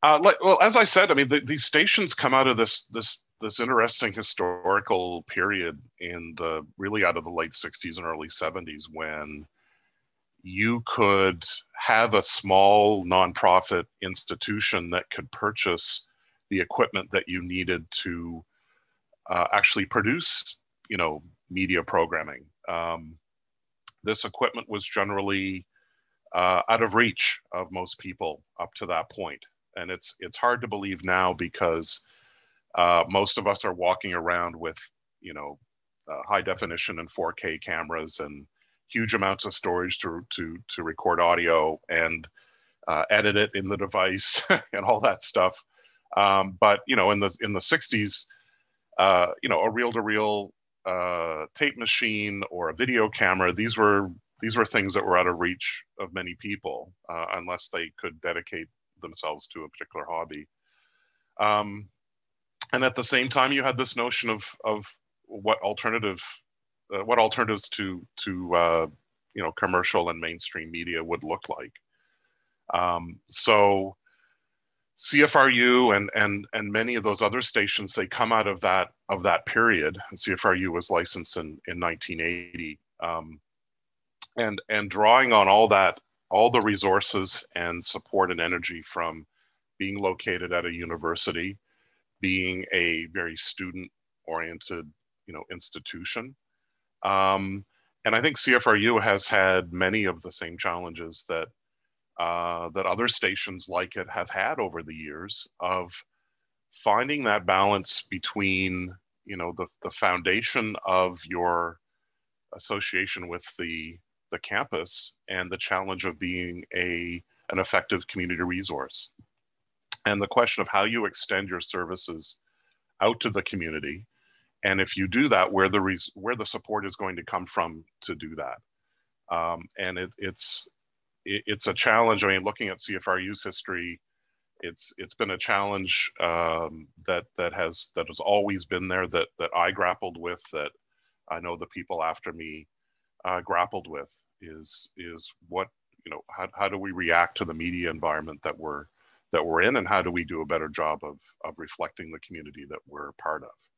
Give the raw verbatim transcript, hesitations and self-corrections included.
Uh, like, well, as I said, I mean, the, these stations come out of this this this interesting historical period in the really out of the late sixties and early seventies, when you could have a small nonprofit institution that could purchase the equipment that you needed to uh, actually produce, you know, media programming. Um, this equipment was generally uh, out of reach of most people up to that point. And it's it's hard to believe now, because uh, most of us are walking around with, you know, uh, high definition and four K cameras and huge amounts of storage to to to record audio and uh, edit it in the device and all that stuff. Um, but you know, in the in the sixties, uh, you know, a reel-to-reel uh, tape machine or a video camera, these were these were things that were out of reach of many people, uh, unless they could dedicate themselves to a particular hobby. Um, and at the same time, you had this notion of of what alternative, uh, what alternatives to to uh, you know, commercial and mainstream media would look like. Um, so C F R U and and and many of those other stations, they come out of that of that period. C F R U was licensed in in nineteen eighty, um, and and drawing on all that, all the resources and support and energy from being located at a university, being a very student oriented, you know, institution. Um, and I think C F R U has had many of the same challenges that uh, that other stations like it have had over the years, of finding that balance between, you know, the, the foundation of your association with the the campus and the challenge of being a an effective community resource, and the question of how you extend your services out to the community, and if you do that, where the res- where the support is going to come from to do that. Um, and it, it's it, it's a challenge. I mean, looking at C F R U's history, it's it's been a challenge um, that that has that has always been there, that that I grappled with, that I know the people after me uh, grappled with, is is what, you know, how, how do we react to the media environment that we're that we're in, and how do we do a better job of of reflecting the community that we're part of.